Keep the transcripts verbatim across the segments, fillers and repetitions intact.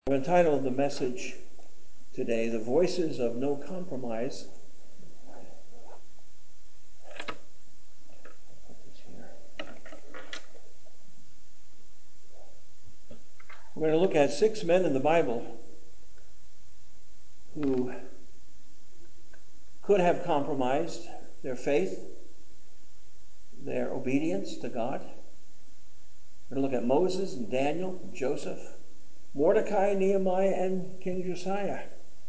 I've entitled the message today, The Voices of No Compromise. I'll put this here. We're going to look at six men in the Bible who could have compromised their faith, their obedience to God. We're going to look at Moses and Daniel and Joseph, Mordecai, Nehemiah, and King Josiah.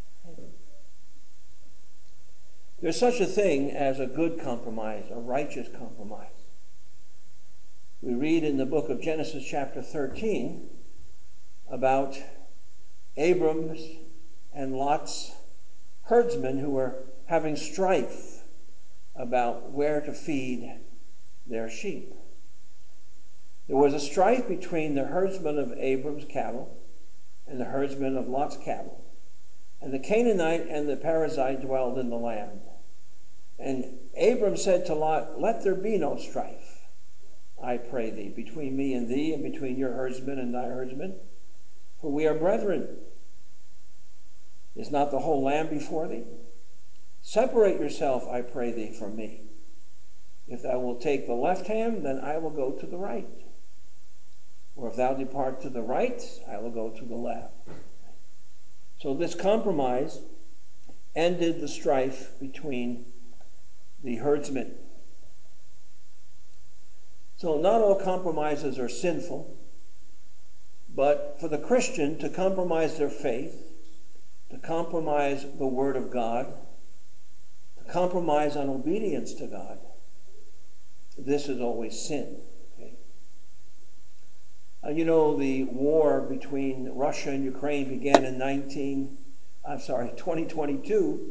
There's such a thing as a good compromise, a righteous compromise. We read in the book of Genesis chapter thirteen about Abram's and Lot's herdsmen who were having strife about where to feed their sheep. There was a strife between the herdsmen of Abram's cattle and the herdsmen of Lot's cattle. And the Canaanite and the Perizzite dwelled in the land. And Abram said to Lot, "Let there be no strife, I pray thee, between me and thee, and between your herdsmen and thy herdsmen, for we are brethren. Is not the whole land before thee? Separate yourself, I pray thee, from me. If thou wilt take the left hand, then I will go to the right. Or if thou depart to the right, I will go to the left." So this compromise ended the strife between the herdsmen. So not all compromises are sinful, but for the Christian to compromise their faith, to compromise the Word of God, to compromise on obedience to God, this is always sin. Okay? Uh, you know, the war between Russia and Ukraine began in nineteen, I'm sorry, twenty twenty-two.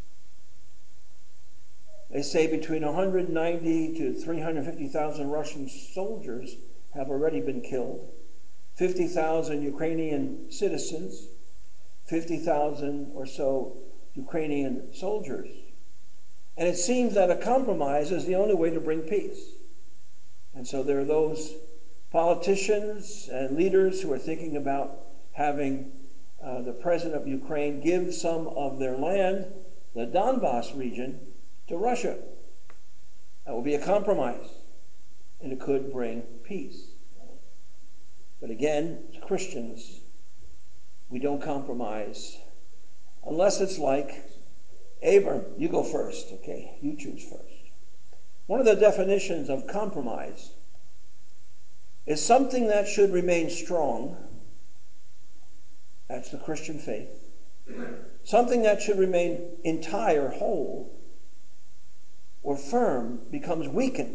They say between one hundred ninety to three hundred fifty thousand Russian soldiers have already been killed, fifty thousand Ukrainian citizens, fifty thousand or so Ukrainian soldiers. And it seems that a compromise is the only way to bring peace. And so there are those politicians and leaders who are thinking about having uh, the president of Ukraine give some of their land, the Donbass region, to Russia. That will be a compromise, and it could bring peace. But again, as Christians, we don't compromise unless it's like, Abram, you go first, okay? You choose first. One of the definitions of compromise is something that should remain strong. That's the Christian faith. Something that should remain entire, whole, or firm becomes weakened,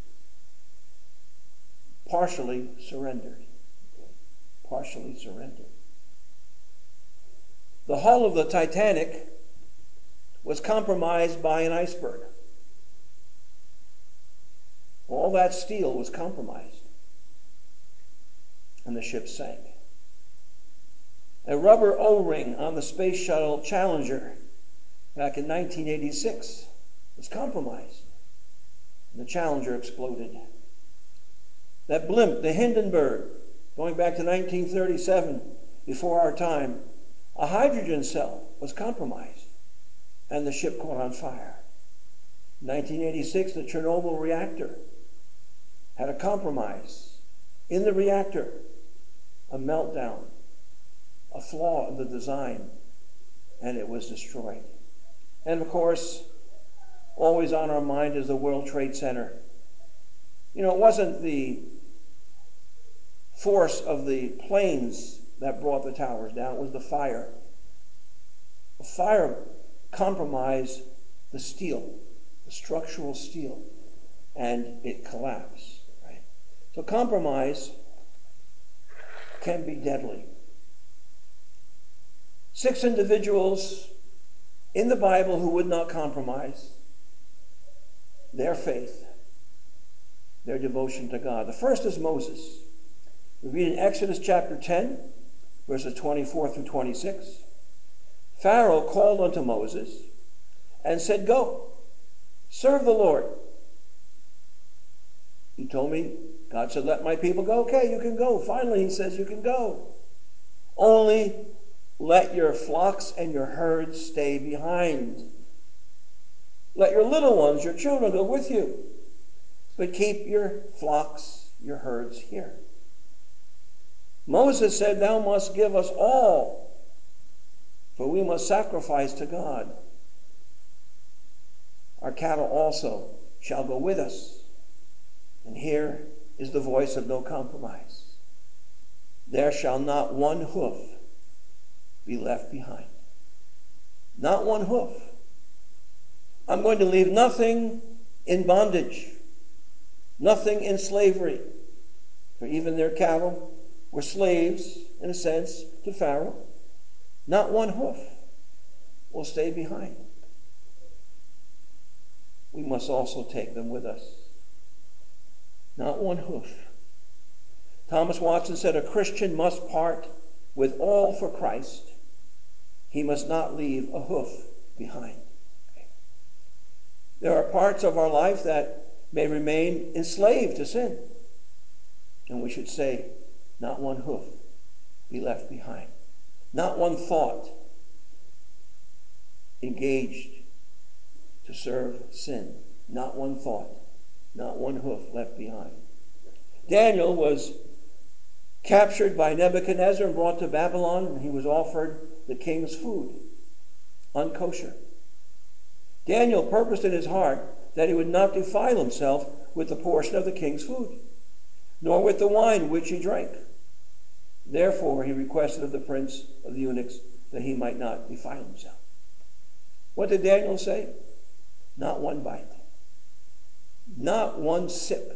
partially surrendered. Okay? Partially surrendered. The hull of the Titanic was compromised by an iceberg. All that steel was compromised, and the ship sank. A rubber O-ring on the Space Shuttle Challenger back in nineteen eighty-six was compromised, and the Challenger exploded. That blimp, the Hindenburg, going back to nineteen thirty-seven, before our time, a hydrogen cell was compromised, and the ship caught on fire. In nineteen eighty-six, the Chernobyl reactor had a compromise. In the reactor, a meltdown, a flaw in the design, and it was destroyed. And of course, always on our mind is the World Trade Center. You know, it wasn't the force of the planes that brought the towers down, it was the fire. The fire compromised the steel, the structural steel, and it collapsed. Right? So compromise can be deadly. Six individuals in the Bible who would not compromise their faith, their devotion to God. The first is Moses. We read in Exodus chapter ten, verses twenty-four through twenty-six. Pharaoh called unto Moses and said, "Go, serve the Lord." He told me, God said, "Let my people go." Okay, you can go. Finally, he says, you can go. Only let your flocks and your herds stay behind. Let your little ones, your children, go with you. But keep your flocks, your herds here. Moses said, thou must give us all, for we must sacrifice to God. Our cattle also shall go with us. And here is the voice of no compromise. There shall not one hoof be left behind. Not one hoof. I'm going to leave nothing in bondage, nothing in slavery. For even their cattle were slaves, in a sense, to Pharaoh. Not one hoof will stay behind. We must also take them with us. Not one hoof. Thomas Watson said, a Christian must part with all for Christ. He must not leave a hoof behind. There are parts of our life that may remain enslaved to sin. And we should say, not one hoof be left behind. Not one thought engaged to serve sin. Not one thought. Not one hoof left behind. Daniel was captured by Nebuchadnezzar and brought to Babylon, and he was offered the king's food, unkosher. Daniel purposed in his heart that he would not defile himself with the portion of the king's food, nor with the wine which he drank. Therefore, he requested of the prince of the eunuchs that he might not defile himself. What did Daniel say? Not one bite. Not one sip.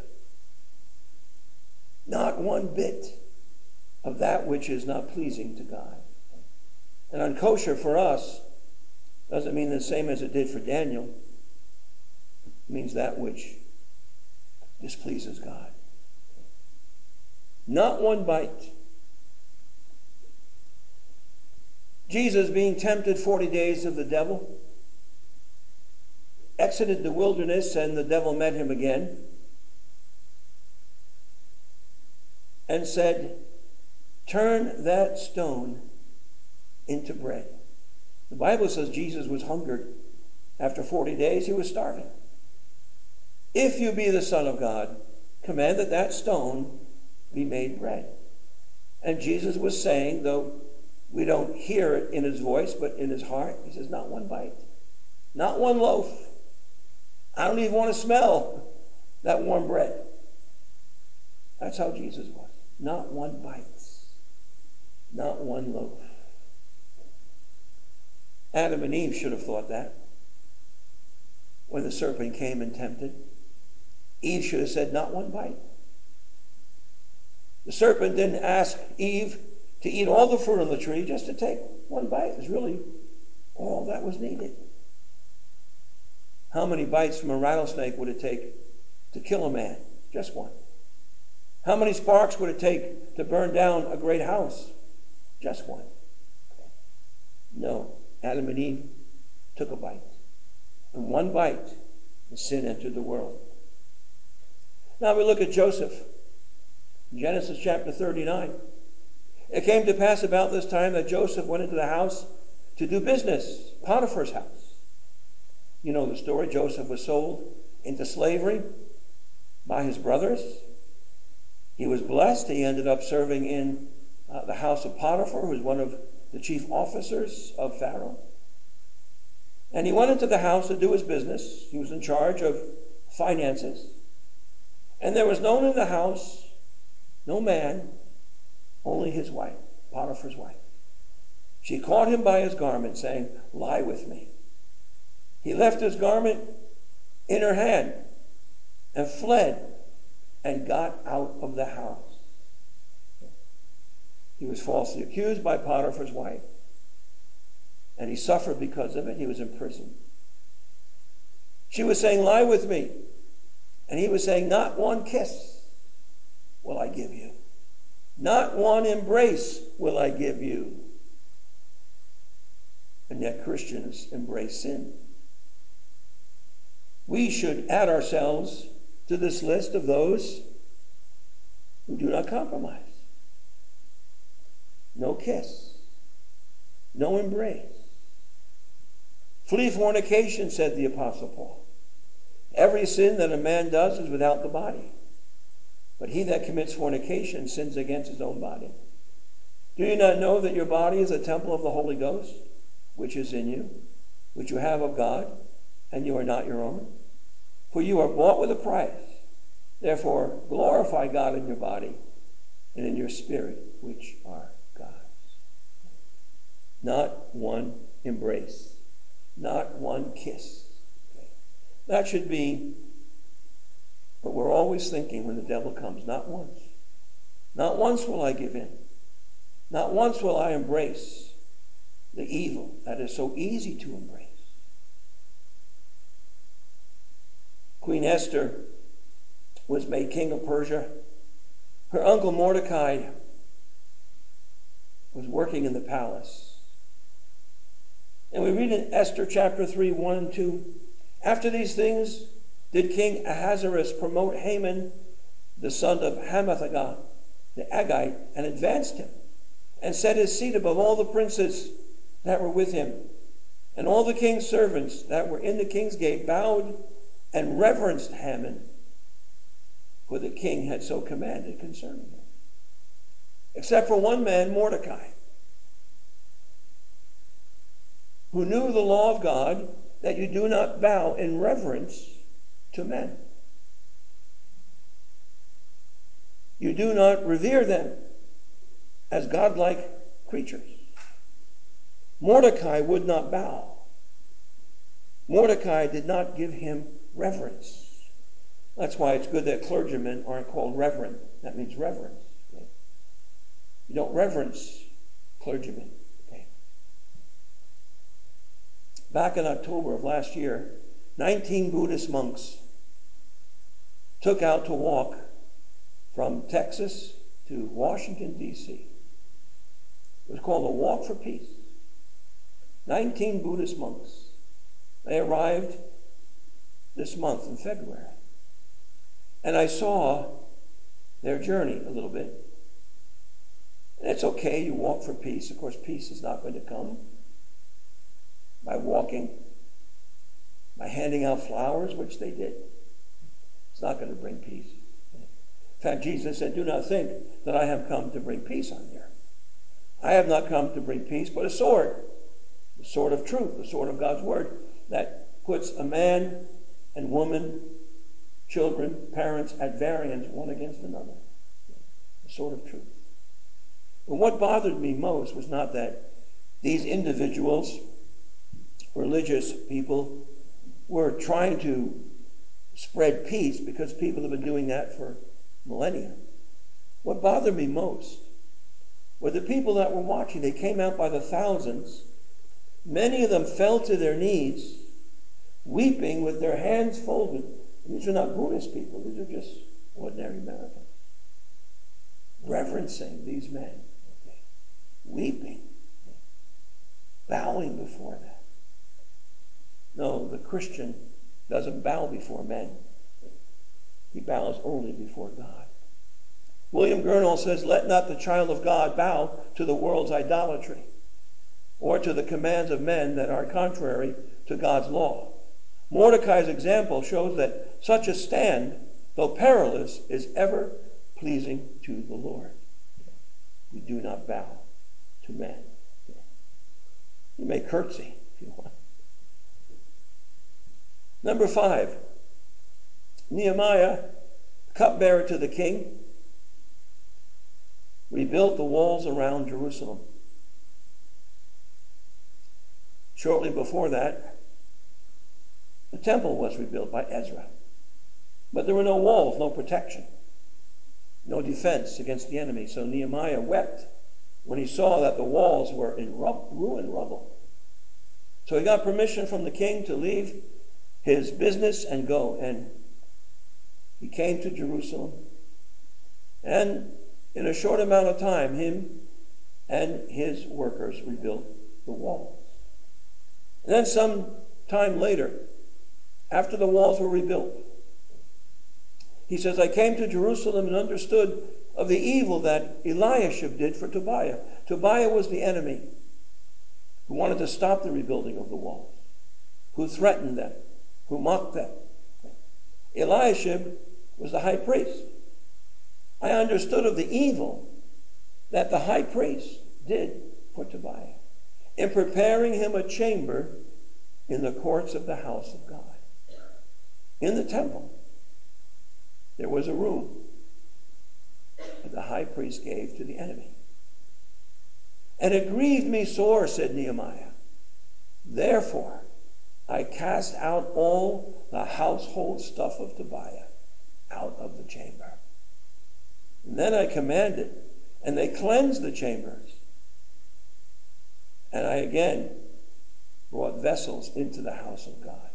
Not one bit of that which is not pleasing to God. And unkosher for us doesn't mean the same as it did for Daniel. It means that which displeases God. Not one bite. Jesus, being tempted forty days of the devil, exited the wilderness, and the devil met him again and said, turn that stone into bread. The Bible says Jesus was hungered. After forty days, he was starving. If you be the Son of God, command that that stone be made bread. And Jesus was saying, though we don't hear it in his voice, but in his heart, he says, not one bite. Not one loaf. I don't even want to smell that warm bread. That's how Jesus was. Not one bite. Not one loaf. Adam and Eve should have thought that when the serpent came and tempted. Eve should have said, not one bite. The serpent didn't ask Eve to eat all the fruit on the tree, just to take one bite. Is really all that was needed. How many bites from a rattlesnake would it take to kill a man? Just one. How many sparks would it take to burn down a great house? Just one. No. Adam and Eve took a bite. And one bite, and sin entered the world. Now we look at Joseph. Genesis chapter thirty-nine. It came to pass about this time that Joseph went into the house to do business, Potiphar's house. You know the story. Joseph was sold into slavery by his brothers. He was blessed. He ended up serving in uh, the house of Potiphar, who was one of the chief officers of Pharaoh. And he went into the house to do his business. He was in charge of finances. And there was no one in the house, no man, only his wife, Potiphar's wife. She caught him by his garment, saying, lie with me. He left his garment in her hand and fled and got out of the house. He was falsely accused by Potiphar's wife, and he suffered because of it. He was in prison. She was saying, lie with me. And he was saying, not one kiss will I give you. Not one embrace will I give you. And yet Christians embrace sin. We should add ourselves to this list of those who do not compromise. no kiss, no embrace. Flee fornication, said the Apostle Paul. Every sin that a man does is without the body, but he that commits fornication sins against his own body. Do you not know that your body is a temple of the Holy Ghost, which is in you, which you have of God, and you are not your own? For you are bought with a price. Therefore, glorify God in your body and in your spirit, which are God's. Not one embrace, not one kiss. Okay. That should be what we're always thinking when the devil comes. Not once. Not once will I give in. Not once will I embrace the evil that is so easy to embrace. Queen Esther was made king of Persia. Her uncle Mordecai was working in the palace. And we read in Esther chapter three, one and two, after these things did King Ahasuerus promote Haman, the son of Hammedatha, the Agagite, and advanced him, and set his seat above all the princes that were with him. And all the king's servants that were in the king's gate bowed and reverenced Haman, for the king had so commanded concerning him. Except for one man, Mordecai, who knew the law of God, that you do not bow in reverence to men. You do not revere them as godlike creatures. Mordecai would not bow. Mordecai did not give him reverence. That's why it's good that clergymen aren't called reverend. That means reverence. Okay? You don't reverence clergymen. Okay? Back in October of last year, nineteen Buddhist monks took out to walk from Texas to Washington, D C It was called a Walk for Peace. nineteen Buddhist monks. They arrived this month in February. And I saw their journey a little bit. And it's okay, you walk for peace. Of course, peace is not going to come by walking, by handing out flowers, which they did. It's not going to bring peace. In fact, Jesus said, do not think that I have come to bring peace on the earth. I have not come to bring peace, but a sword. The sword of truth, the sword of God's word, that puts a man and woman, children, parents at variance one against another. The sword of truth. But what bothered me most was not that these individuals, religious people, were trying to spread peace, because people have been doing that for millennia. What bothered me most were the people that were watching. They came out by the thousands. Many of them fell to their knees, weeping with their hands folded. And these are not Buddhist people. These are just ordinary Americans. Reverencing these men. Okay. Weeping. Okay. Bowing before them. No, the Christian doesn't bow before men. He bows only before God. William Gurnall says, let not the child of God bow to the world's idolatry or to the commands of men that are contrary to God's law. Mordecai's example shows that such a stand, though perilous, is ever pleasing to the Lord. We do not bow to men. You may curtsy if you want. Number five, Nehemiah, cupbearer to the king, rebuilt the walls around Jerusalem. Shortly before that, the temple was rebuilt by Ezra. But there were no walls, no protection, no defense against the enemy. So Nehemiah wept when he saw that the walls were in ruined rubble. So he got permission from the king to leave his business and go. And he came to Jerusalem. And in a short amount of time, him and his workers rebuilt the walls. And then some time later, after the walls were rebuilt, he says, I came to Jerusalem and understood of the evil that Eliashib did for Tobiah. Tobiah was the enemy who wanted to stop the rebuilding of the walls, who threatened them, who mocked them. Eliashib was the high priest. I understood of the evil that the high priest did for Tobiah in preparing him a chamber in the courts of the house of God. In the temple, there was a room that the high priest gave to the enemy. And it grieved me sore, said Nehemiah. Therefore, I cast out all the household stuff of Tobiah out of the chamber. And then I commanded, and they cleansed the chambers. And I again brought vessels into the house of God.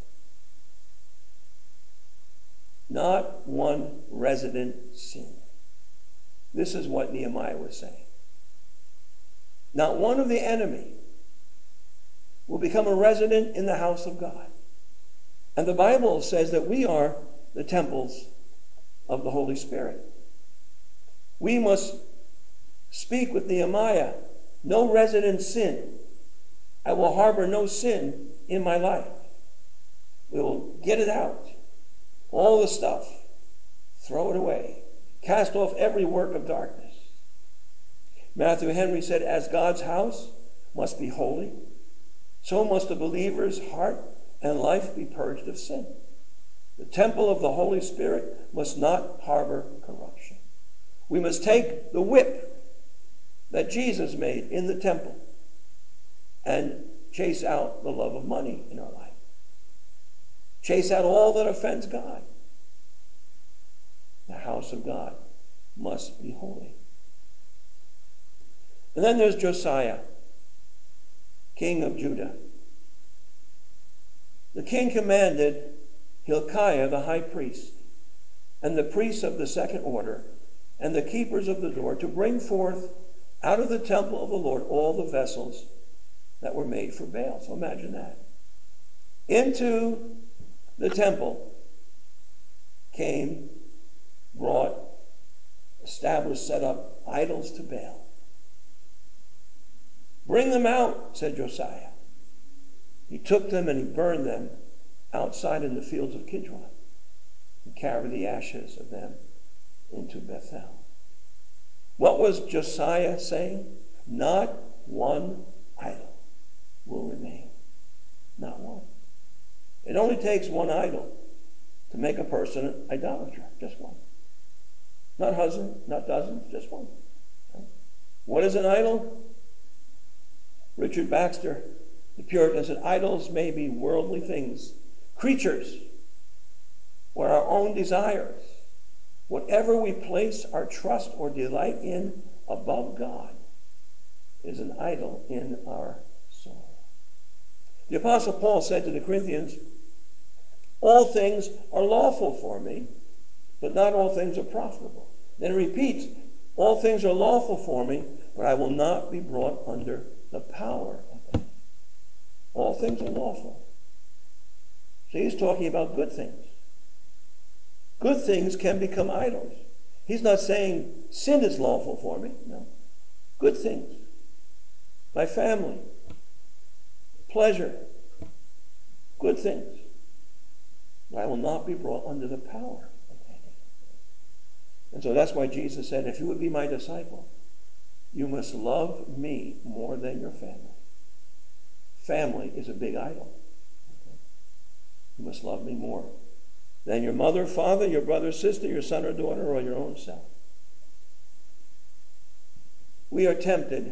Not one resident sinned. This is what Nehemiah was saying. Not one of the enemy will become a resident in the house of God. And the Bible says that we are the temples of the Holy Spirit. We must speak with Nehemiah. No resident sin. I will harbor no sin in my life. We will get it out. All the stuff. Throw it away. Cast off every work of darkness. Matthew Henry said, as God's house must be holy, so must a believer's heart and life be purged of sin. The temple of the Holy Spirit must not harbor corruption. We must take the whip that Jesus made in the temple and chase out the love of money in our life. Chase out all that offends God. The house of God must be holy. And then there's Josiah, king of Judah. The king commanded Hilkiah, the high priest, and the priests of the second order, and the keepers of the door, to bring forth out of the temple of the Lord all the vessels that were made for Baal. So imagine that. Into the temple came, brought, established, set up idols to Baal. Bring them out, said Josiah. He took them and he burned them outside in the fields of Kidron and carried the ashes of them into Bethel. What was Josiah saying? Not one idol will remain. Not one. It only takes one idol to make a person an idolater. Just one. Not dozen, not dozens, just one. What is an idol? Richard Baxter, the Puritan, said, idols may be worldly things, creatures, or our own desires. Whatever we place our trust or delight in above God is an idol in our soul. The Apostle Paul said to the Corinthians, all things are lawful for me, but not all things are profitable. Then he repeats, all things are lawful for me, but I will not be brought under the power of them. All things are lawful. So he's talking about good things. Good things can become idols. He's not saying sin is lawful for me. No. Good things. My family. Pleasure. Good things. But I will not be brought under the power of any. And so that's why Jesus said, if you would be my disciple, you must love me more than your family. Family is a big idol. Okay? You must love me more than your mother, father, your brother, sister, your son or daughter, or your own self. We are tempted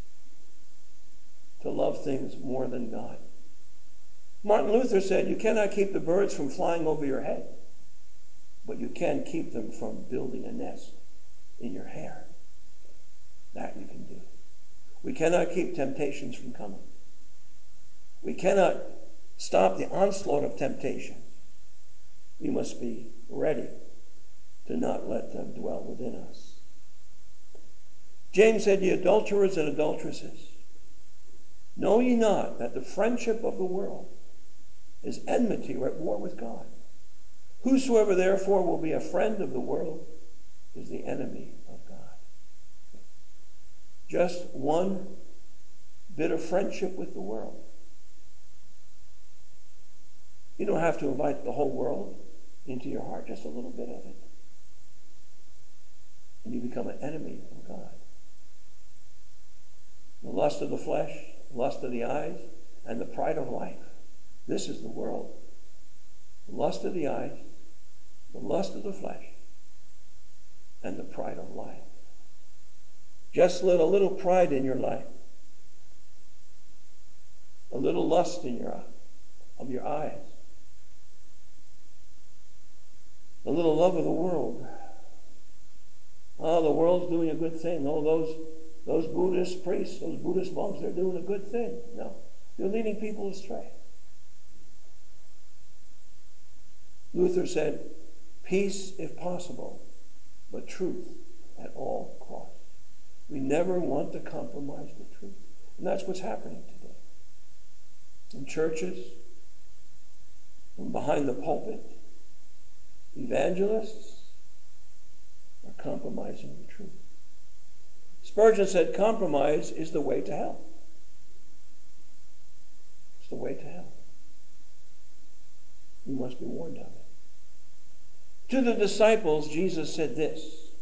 to love things more than God. Martin Luther said, you cannot keep the birds from flying over your head, but you can keep them from building a nest in your hair. That you can do. We cannot keep temptations from coming. We cannot stop the onslaught of temptation. We must be ready to not let them dwell within us. James said, ye adulterers and adulteresses, know ye not that the friendship of the world is enmity or at war with God? Whosoever therefore will be a friend of the world is the enemy of God. just one bit of friendship with the world. You don't have to invite the whole world into your heart, just a little bit of it. And you become an enemy of God. The lust of the flesh, the lust of the eyes, and the pride of life. This is the world. The lust of the eyes, the lust of the flesh, and the pride of life. Just let a little pride in your life, a little lust in your of your eyes, a little love of the world. Oh, the world's doing a good thing. Oh, those those Buddhist priests, those Buddhist monks, they're doing a good thing. No, they're leading people astray. Luther said, peace if possible, but truth at all costs. We never want to compromise the truth. And that's what's happening today. In churches, and behind the pulpit, evangelists are compromising the truth. Spurgeon said compromise is the way to hell. It's the way to hell. You must be warned of it. To the disciples, Jesus said this,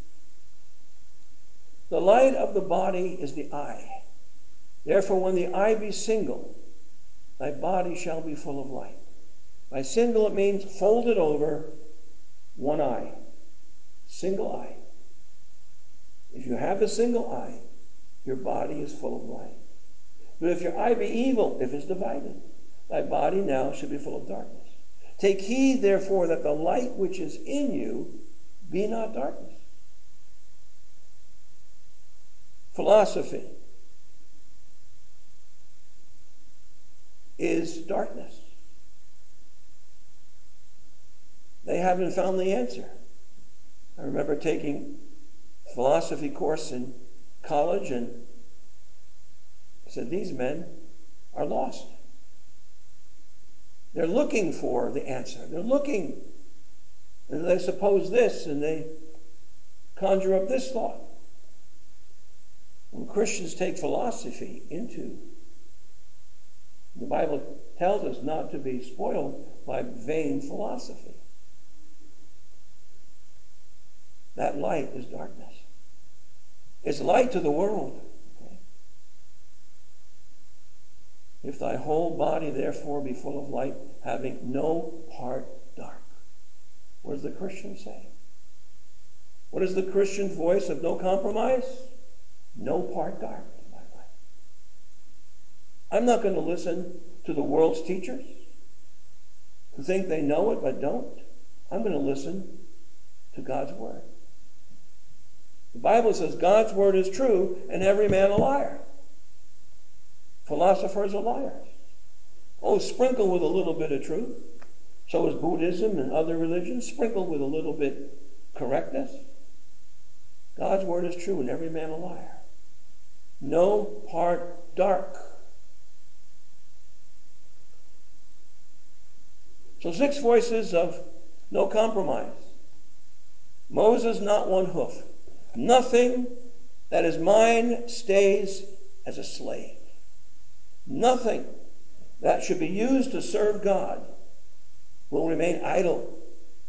the light of the body is the eye. Therefore, when the eye be single, thy body shall be full of light. By single, it means folded over, one eye. Single eye. If you have a single eye, your body is full of light. But if your eye be evil, if it's divided, thy body now should be full of darkness. Take heed, therefore, that the light which is in you be not darkness. Philosophy is darkness. They haven't found the answer. I remember taking a philosophy course in college, and I said, these men are lost. They're looking for the answer. They're looking, and they suppose this, and they conjure up this thought. When Christians take philosophy into, the Bible tells us not to be spoiled by vain philosophy. That light is darkness. It's light to the world. Okay? If thy whole body therefore be full of light, having no part dark. What does the Christian say? What is the Christian voice of no compromise? No part dark in my life. I'm not going to listen to the world's teachers who think they know it but don't. I'm going to listen to God's word. The Bible says God's word is true and every man a liar. Philosophers are liars. Oh, sprinkle with a little bit of truth. So is Buddhism and other religions. Sprinkle with a little bit correctness. God's word is true and every man a liar. No part dark. So six voices of no compromise. Moses, not one hoof. Nothing that is mine stays as a slave. Nothing that should be used to serve God will remain idle.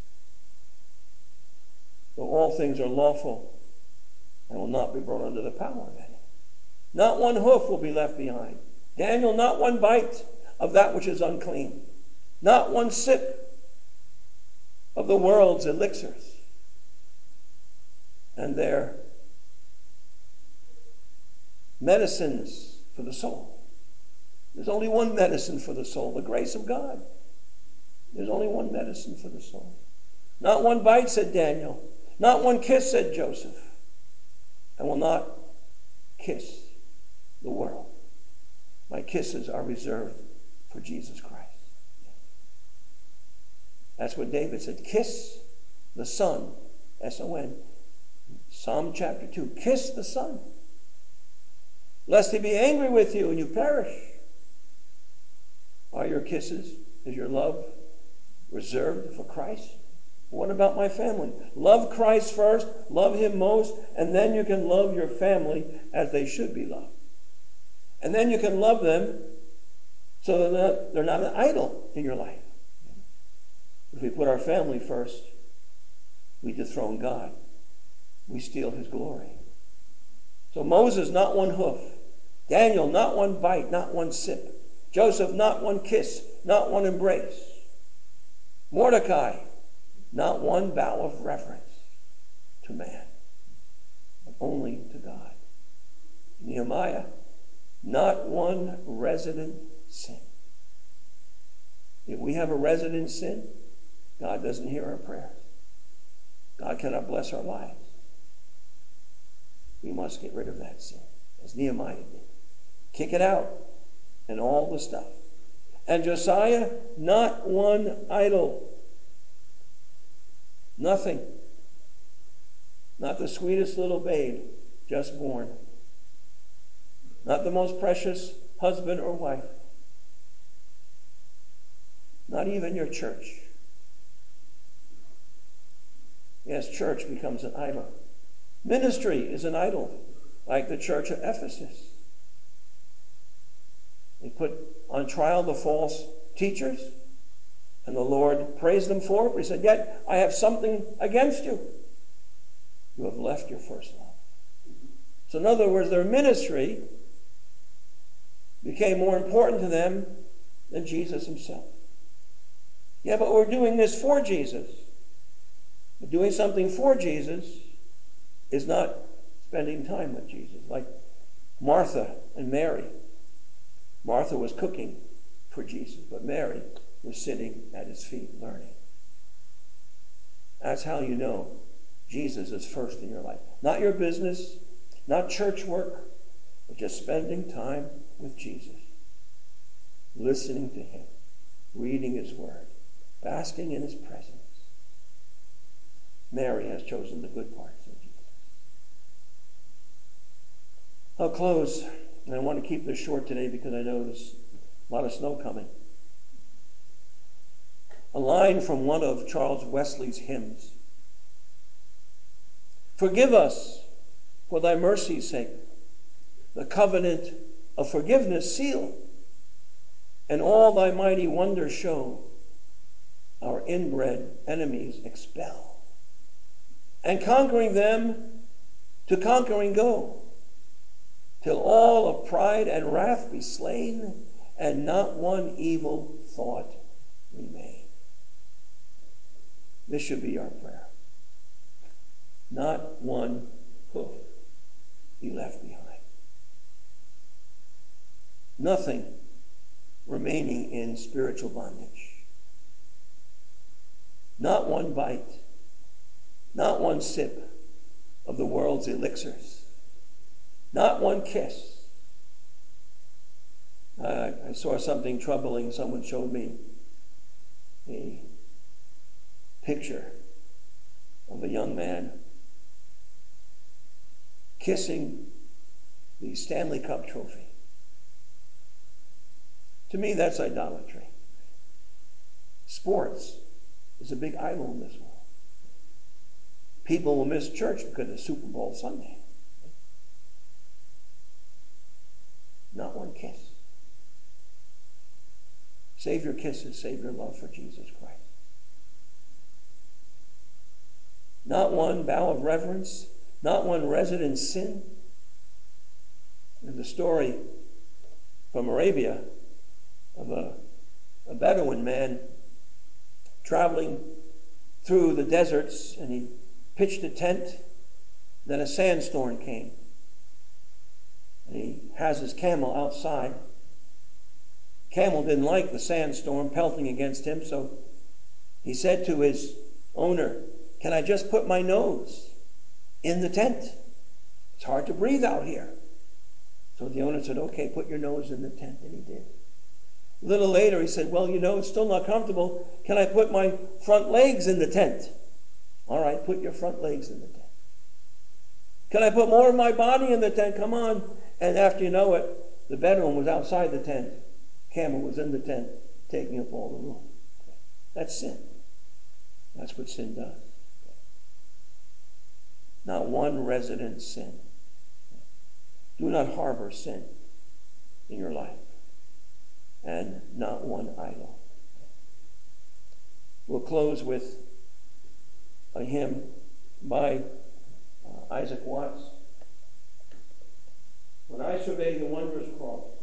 Though all things are lawful and will not be brought under the power of any. Not one hoof will be left behind. Daniel, not one bite of that which is unclean. Not one sip of the world's elixirs. And their medicines for the soul. There's only one medicine for the soul, the grace of God. There's only one medicine for the soul. Not one bite, said Daniel. Not one kiss, said Joseph. I will not kiss the world. My kisses are reserved for Jesus Christ. That's what David said. Kiss the Son. S O N. Psalm chapter two. Kiss the Son, lest he be angry with you and you perish. Are your kisses, is your love reserved for Christ? What about my family? Love Christ first, love him most, and then you can love your family as they should be loved. And then you can love them so they're not, they're not an idol in your life. If we put our family first, we dethrone God. We steal his glory. So Moses, not one hoof. Daniel, not one bite, not one sip. Joseph, not one kiss, not one embrace. Mordecai, not one bow of reverence to man, but only to God. Nehemiah, not one resident sin. If we have a resident sin, God doesn't hear our prayers. God cannot bless our lives. We must get rid of that sin, as Nehemiah did. Kick it out and all the stuff. And Josiah, not one idol. Nothing. Not the sweetest little babe just born. Not the most precious husband or wife. Not even your church. Yes, church becomes an idol. Ministry is an idol, like the church of Ephesus. They put on trial the false teachers, and the Lord praised them for it. He said, yet I have something against you. You have left your first love. So in other words, their ministry became more important to them than Jesus himself. Yeah, but we're doing this for Jesus. But doing something for Jesus is not spending time with Jesus. Like Martha and Mary. Martha was cooking for Jesus, but Mary was sitting at his feet learning. That's how you know Jesus is first in your life. Not your business, not church work, but just spending time with Jesus. Listening to him, reading his word, basking in his presence. Mary has chosen the good parts of Jesus. I'll close, and I want to keep this short today because I know there's a lot of snow coming. A line from one of Charles Wesley's hymns. Forgive us for thy mercy's sake, the covenant of forgiveness seal, and all thy mighty wonders show, our inbred enemies expel, and conquering them to conquering go, till all of pride and wrath be slain, and not one evil thought remain. This should be our prayer. Not one hoof be left behind. Nothing remaining in spiritual bondage. Not one bite, not one sip of the world's elixirs. Not one kiss. Uh, I saw something troubling. Someone showed me a picture of a young man kissing the Stanley Cup trophy. To me, that's idolatry. Sports is a big idol in this world. People will miss church because of Super Bowl Sunday. Not one kiss. Save your kisses, save your love for Jesus Christ. Not one bow of reverence, not one resident sin. There's a story from Arabia of a, a Bedouin man traveling through the deserts, and he pitched a tent. Then a sandstorm came, and he has his camel outside. Camel didn't like the sandstorm pelting against him, so he said to his owner, "Can I just put my nose in the tent? It's hard to breathe out here." So the owner said, "Okay, put your nose in the tent," and he did. A little later, he said, "Well, you know, it's still not comfortable. Can I put my front legs in the tent?" "All right, put your front legs in the tent." "Can I put more of my body in the tent? Come on." And after you know it, the Bedouin was outside the tent. Camel was in the tent, taking up all the room. That's sin. That's what sin does. Not one resident sin. Do not harbor sin in your life. And not one idol. We'll close with a hymn by uh, Isaac Watts. When I survey the wondrous cross,